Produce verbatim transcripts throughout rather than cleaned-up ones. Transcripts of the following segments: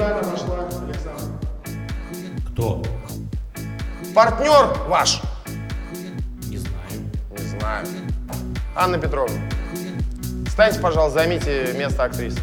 Идеально пошла, Александр. Кто? Партнер ваш. Не знаю. Не знаю. Анна Петровна, встаньте, пожалуйста, займите место актрисы.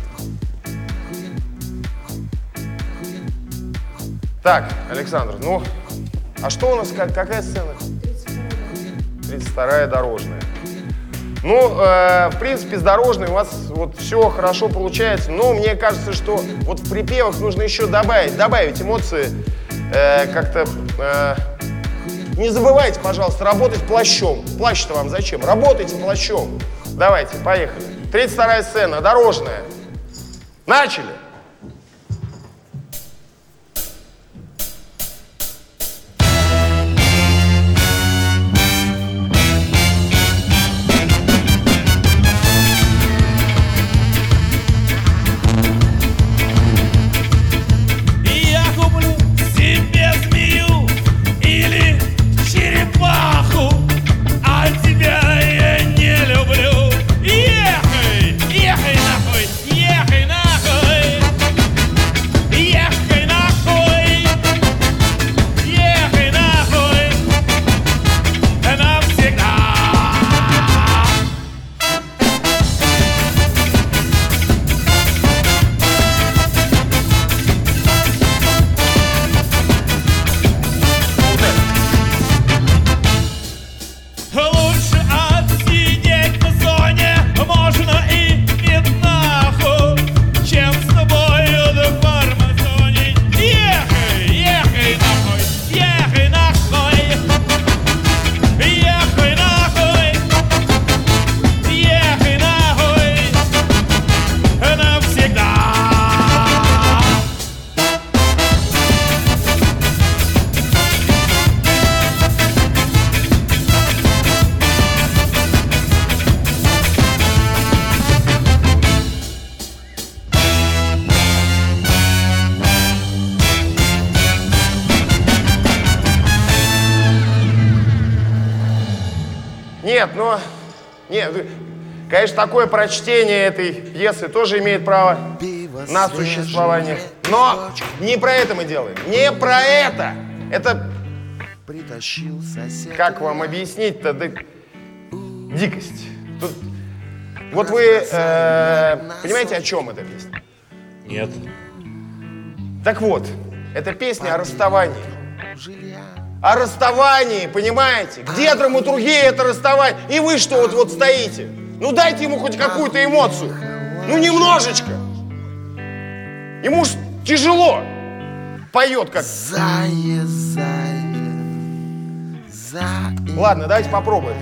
Так, Александр, ну, а что у нас, как, какая сцена? тридцать вторая дорожная. Ну, э, в принципе, с дорожной у вас вот все хорошо получается, но мне кажется, что вот в припевах нужно еще добавить, добавить эмоции, э, как-то... Э, не забывайте, пожалуйста, работать плащом. Плащ-то вам зачем? Работайте плащом. Давайте, поехали. тридцать вторая сцена, дорожная. Начали. Нет, но... Нет, конечно, такое прочтение этой пьесы тоже имеет право на существование. Но не про это мы делаем. Не про это. Это... Как вам объяснить-то? Да... Дикость. Тут... Вот вы э, понимаете, о чем эта песня? Нет. Так вот, это песня о расставании. О расставании, понимаете? Где драматургия это расставание? И вы что вот, вот стоите? Ну дайте ему хоть какую-то эмоцию. Ну немножечко. Ему ж тяжело. Поет как... Зае, зае, зае. Ладно, давайте попробуем.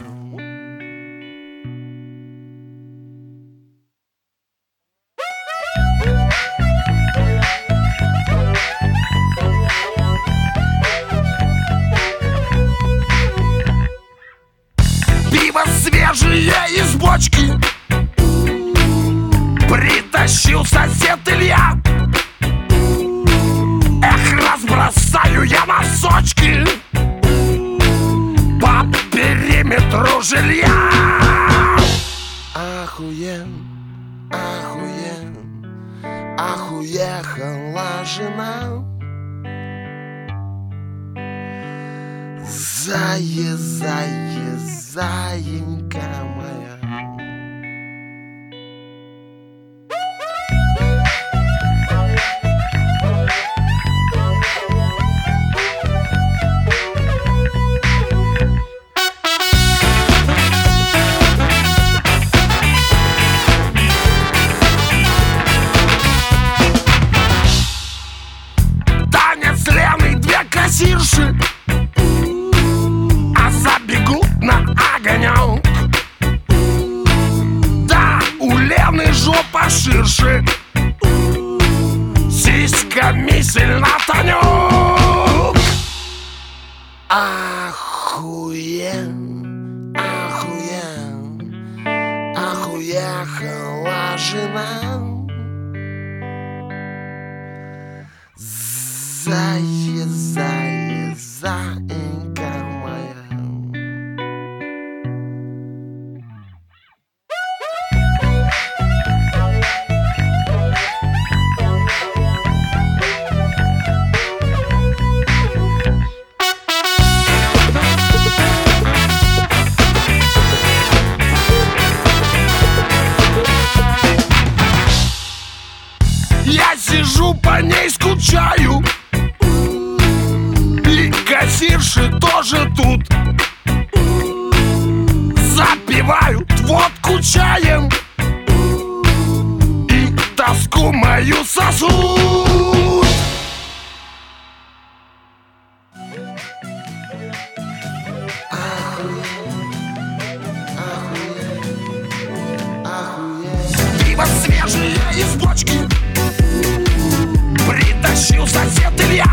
Свежие из бочки притащил сосед Илья. Эх, разбросаю я носочки по периметру жилья. Ахуен, ахуен, ах, уехала жена. Зае, зае, заинька моя. Танец Лены, две кассирши забегут на огонек. Да, у Лены жопа ширше, сиськами сильно тонет. Ахуен, ахуен, ах, уехала жена. Зае, зае, заинька моя. свежие из бочки притащил сосед Илья.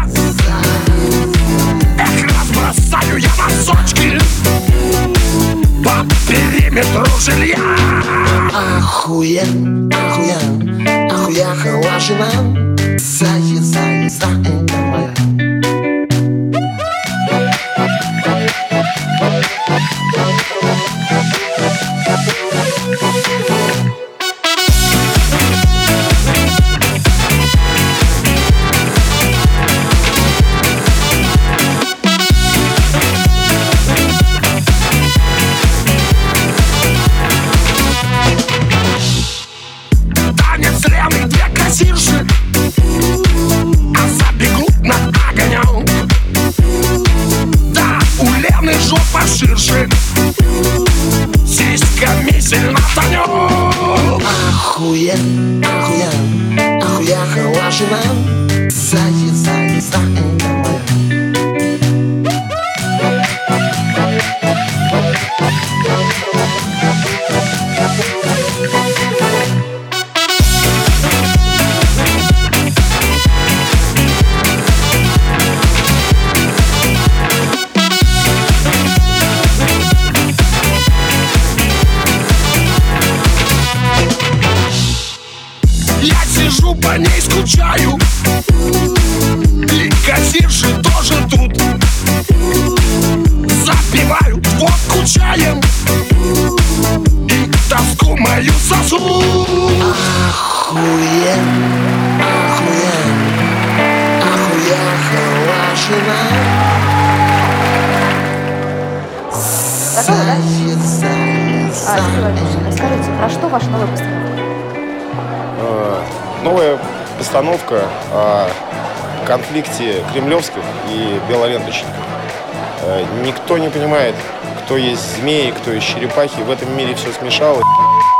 Эх, разбросаю я носочки по периметру жилья. Охуен, охуен, охуяхала жена. Заезай, заинька моя. Танец Лены, две кассирши, а забегут на огонек. Да, у Лены жопа ширше, сиськами сильно тонет. Охуен, охуен, охуяхала жена. Заезай, заинька моя. Я сижу, по ней скучаю, и кассирши тоже тут. Запивают водку чаем и тоску мою сосут. Охуен, охуен, охуяхала жена. Заезай, А, Сергей Владимирович, скажите, про что ваша новая постановка? Новая постановка о конфликте кремлевских и белоленточников. Никто не понимает, кто есть змеи, кто есть черепахи. В этом мире все смешалось.